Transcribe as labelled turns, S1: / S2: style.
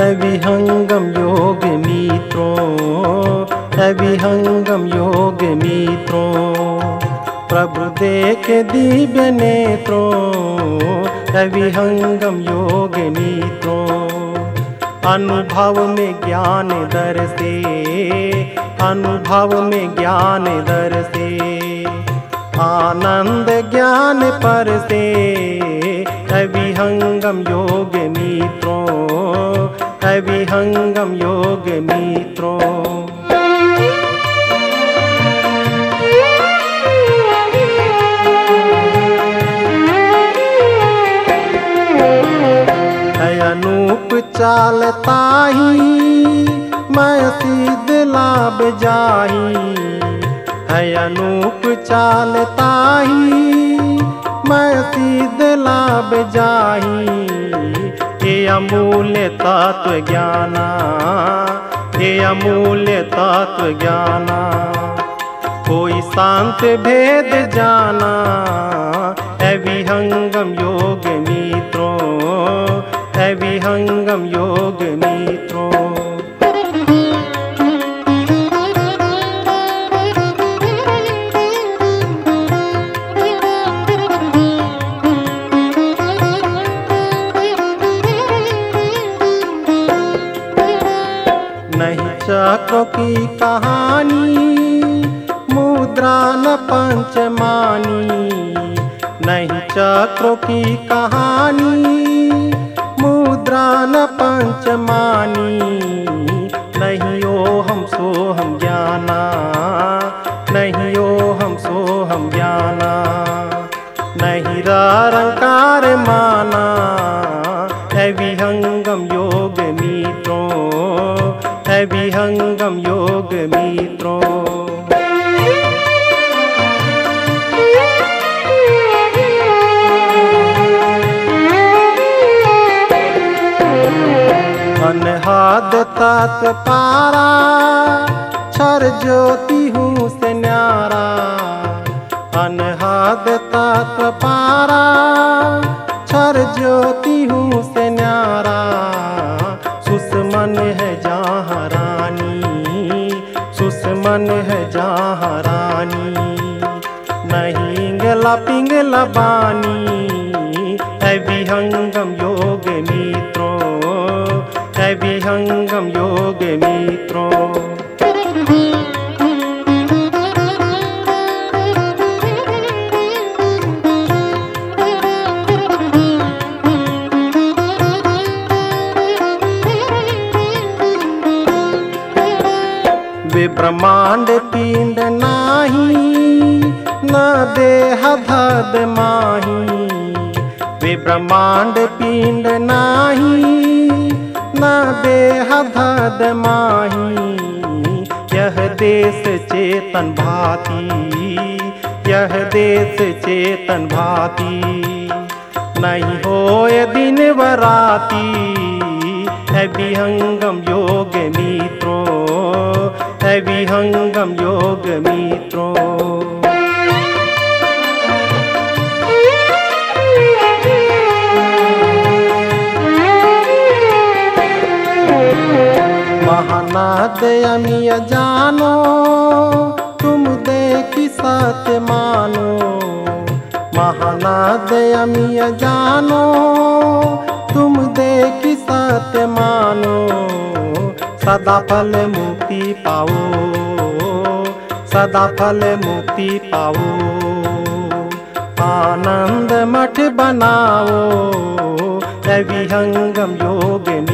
S1: अविहंगम योग मित्रों, अविहंगम योग मित्रों, प्रभु देख दिव्य नेत्रों, अविहंगम योग मित्रों। अनुभव में ज्ञान दर्शे, अनुभव में ज्ञान दर्शे, आनंद ज्ञान परसे, अविहंगम योग मित्रों, अविहंगम योग मित्रों। अनूप चाल ताही, मैं सिद्ध लाभ जाही, है अनूप चाल ताही, मैं सिद्ध लाभ जाही। हे अमूल्य तत्व ज्ञाना, हे अमूल्य तत्व ज्ञाना, कोई शांत भेद जाना, अविहंगम योग मित्रों, अविहंगम योग मित्रों। नहीं चक्रों की कहानी, मुद्रा न पंचमानी, नहीं चक्रों की कहानी, मुद्रा न पंचमानी, नहीं ओहम सोहम ज्ञाना, नहीं ओहम सोहम ज्ञाना, नहीं निरंकार माना, अविहंगम योग मित्रों, अविहंगम योग मित्रों। अनहद तत्व पारा, क्षर ज्योति हूँ से न्यारा, अनहद तत्व पारा, क्षर ज्योति हूँ से न्यारा। सुषमन है जहाँ रानी, सुषमन है जहाँ रानी, नहीं गला पिंगला बानी, अविहंगम योग मित्रों, अविहंगम योग मित्रों। वे ब्रह्मांड पिंड नाही, न देह धद माही, वे ब्रह्मांड पिंड नाही, न देह धद माही। यह देश चेतन भांति, यह देश चेतन भांति, नहीं होए दिन व राति, अविहंगम योग मित्रों, अविहंगम योग मित्रों। महानाद अमिय जानो, तुम देखी सत्य मानो, महानाद अमिय जानो, तुम देखी सत्य मानो। सदा फल मुक्ति पाओ, सदा फल मुक्ति पाओ, आनंद मठ बनाओ, अविहंगम योग